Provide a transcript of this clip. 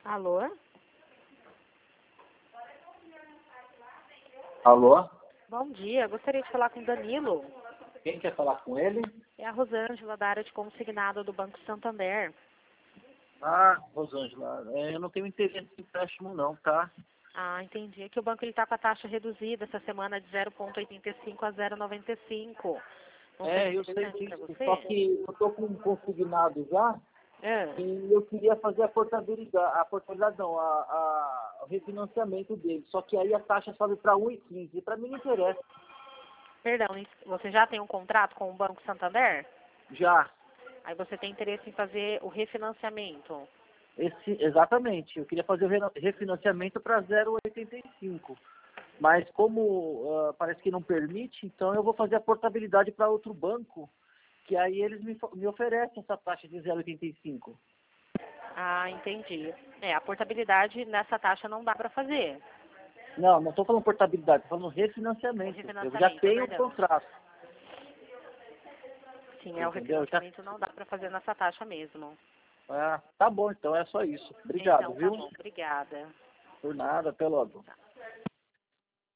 Alô? Alô? Bom dia, gostaria de falar com o Danilo. Quem quer falar com ele? É a Rosângela, da área de consignado do Banco Santander. Ah, Rosângela, eu não tenho interesse em empréstimo não, tá? Ah, entendi. É que o banco está com a taxa reduzida essa semana de 0,85 a 0,95. Não seria Eu sei interessante para disso, você? só que eu tô com um consignado já Ah, e eu queria fazer a portabilidade não, o refinanciamento dele, só que aí a taxa sobe para 1,15 e para mim não interessa. perdão, você já tem um contrato com o Banco Santander? Já, Aí você tem interesse em fazer o refinanciamento. exatamente, eu queria fazer o refinanciamento para 0,85. Mas como parece que não permite, então eu vou fazer a portabilidade para outro banco, que aí eles me oferecem essa taxa de 0,85. Ah, entendi. A portabilidade nessa taxa não dá para fazer. Não, não estou falando portabilidade, estou falando O refinanciamento. Eu já refinanciamento, tenho o perdão. contrato, Sim, o entendeu? Já... refinanciamento não dá para fazer nessa taxa mesmo. Ah, tá bom, então é só isso. Obrigado, Então, tá viu? bom. Obrigada. Por nada, até logo. Tá.